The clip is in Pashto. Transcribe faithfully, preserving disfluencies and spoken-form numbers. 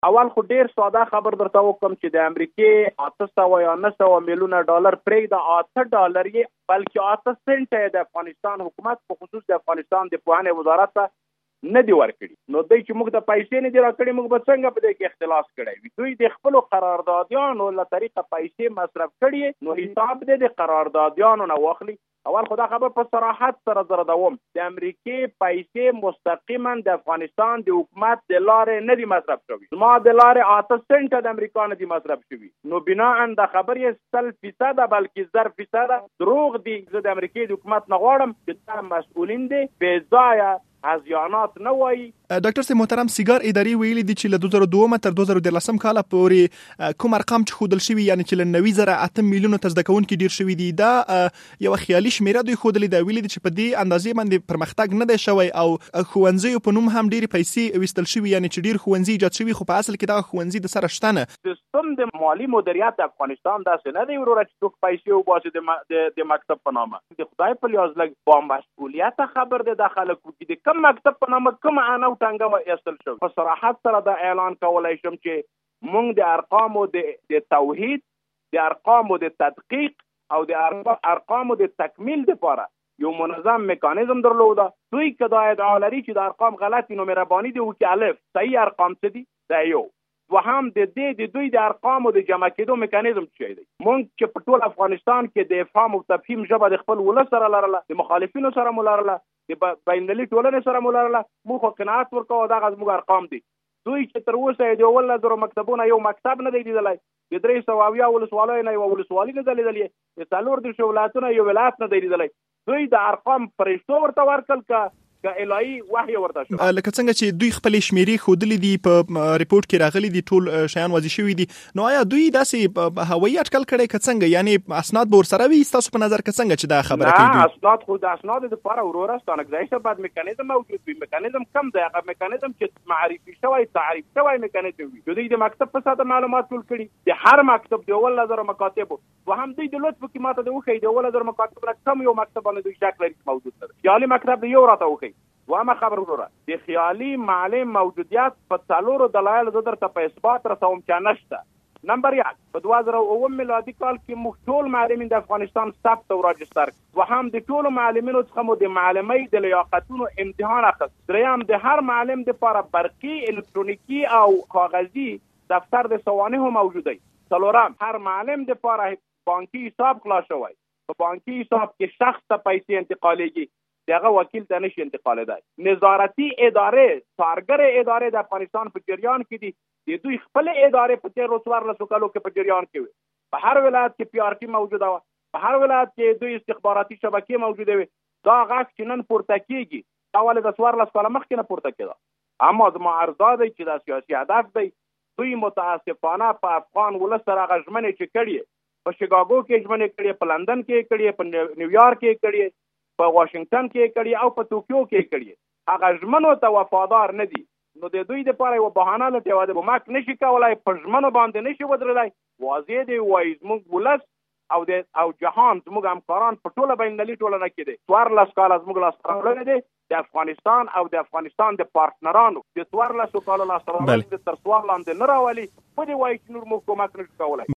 اول خو ډیر ساده خبر درته وکم چې د امریکې اته سوه یا نه سوه میلیونه ډالر پرېږده، اته ډالر یې بلکې اته سنټه د افغانستان حکومت په خصوص د افغانستان د پوهنې وزارت ته نه دی ورکړي. نو دوی چې موږ د پیسې نه دي راکړي، موږ به څنګه په دې کې اختلاس کړی وي؟ دوی د خپلو قراردادیانو له طریقه پیسې مصرف کړي، نو حساب دې د قراردادیانو نه واخلي. اول خدا خبر په صراحت سره زره دوم د امریکې پیسې مستقیما د افغانستان د حکومت د لارې نه دي مصرف شوي، زما د لارې اته سنټه د امریکا نه دي مصرف شوي. نو بناء د خبر یې سل فیصده بلکې زر فیصده دروغ دي. زه د امریکې د حکومت نه غواړم چې دا مسئولین دي بې ځایه هزیانات نه وایي. ډاکټر صاحب محترم، سیګار ادارې ویلي دي چې له دوه زره دوه تر دوه زره دولسم کال پورې کوم ارقام چې ښودل شوي، یعنی چې له نوي زره اته میلیونو ته زده کوونکي ډیر شوي دي، دا یوه خیالي شمیره دوی ښودلې ده. ویلي دي چې په دې اندازې باندې پرمختګ نه دی شوی او ښوونځیو په نوم هم ډېرې پیسې ویستل شوي، یعنی چې ډېر ښوونځي ایجاد شوي، خو په اصل کې دغه ښوونځي د سره شته نه. سیستم د مالي مدیریت د افغانستان داسې نه دی وروره چې څوک پیسې وباسي د مکتب په نامه. د خدای په لیاز لږ با مسؤلیته خبر دی دا خلک وکړي، د کوم مکتب په نامه کوم انا او ټنګه ایستل شو. په صراحت سره دا اعلان کولای شم چې موږ د ارقامو د توحید، د ارقامو د تدقیق او د ارقامو د تکمیل لپاره یو منظم میکانیزم درلوده. دوی که دا ادعا لري چې د ارقام غلطي، نو مهرباني دي وکړي الف صحیح ارقام څه دي، دا یو. دوهم د دې د دوی د ارقامو د جمع کېدو میکانیزم څه دی. موږ چې په ټول افغانستان کې د افهام او تفهیم ژبه د خپل ولس سره لرله، د مخالفینو سره مو لرله، د بینالمللي ټولنې سره مو لرله، موږ خو قناعت ورکوو دغه زموږ ارقام دي. دوی چې تر اوسه د اوولس زرو مکتبونه یو مکتب نه دی لیدلی، د درې سوه اویا ولسوالیو نه یوه ولسوالي نه ده لیدلې، د څلور دېرشو ولایتونه یو ولایت نه دی لیدلی. دوی د ارقام فرشتو ورته ورکړل که که الهي وحی ورته شو. لکه څنګه چې دوی خپلې شمیرې ښودلې دي، په ریپورټ کې راغلي دي، ټول شیان واضح شوي دي. نو آیا دوی داسې هوایي اټکل کړی که څنګه، یعنی اسناد به ورسره وي ستاسو په نظر که څنګه چې دا خبره کوي؟ نه، اسناد خو د اسنادو دپاره وروره ستانګځای شه باید میکانیزم موجود وي. میکانیزم کم دی، هغه میکانیزم چې معرفي شوی تعریف شوی میکانیزم وي. دوی د مکتب په ساده معلومات ټول کړي، د هر مکتب د اوولس زرو مکاتبو. دوهم دوی د لطف کې ماته د وښیي د اوولس زرو مکاتب نه کم یو مکتب باندې دوی شک لري موجود نه دی. خیالي مکتب د یو راته وښیي. دوامه خبر وروره د خیالي معلم موجودیت په څلورو دلایلو زه درته په اثبات رسوم چې نشته. نمبر یک، په دوه زره اووه میلادي کال کې موږ ټول معلمین د افغانستان ثبت او راجستر. دوهم د ټولو معلمینو څخه مو د معلمۍ د لیاقتونو امتحان اخیست. دریم، د هر معلم دپاره برقي، الکترونیکي او کاغذي دفتر د سوانحو موجود دی. څلورم، هر معلم دپاره بانکي حساب خلاص شوی. په بانکي حساب کې شخص ته پیسې انتقالیږي، دغه وکیل ته نشي انتقالېدای. نظارتي ادارې، څارګرې ادارې د افغانستان په جریان کې دي. د دوی خپلې ادارې په تېرو څوارلسو کالو کې په جریان کې وي. په هر ولایت کې پی آر ټي موجوده وه، په هر ولایت کې دوی استخباراتي شبکې موجودې وي. دا غږ چې نن پورته کېږي دا ولې د څوارلس کاله مخکې نه پورته کېده. اما زما عرض دا دی چې دا سیاسي هدف دی. دوی متاسفانه په افغان ولس سره هغه ژمنې چې کړي، په شیکاګو کې ژمنې کړي، په لندن کې کړي، په نیویارک کې کړي، په واشنگټن کې کړي او په توکیو کې کړي، هغه ژمنو ته وفادار نه دي. نو د دوی دپاره یوه بهانه لټوي، د بمک نشي کولی، په ژمنو باندې نشي ودرېدلی. واضح دی وایي زموږ ولس او د او جهان زموږ همکاران په ټوله بینالمللي ټولنه کې دی. څوارلس کاله زموږ لاسته راوړنې دی د افغانستان او د افغانستان د پارټنرانو د څوارلسو کالو لاسته راوړنې تر سوال لاندې نه راولي. په دې وایي چې نور موږ کومک نشو کولی.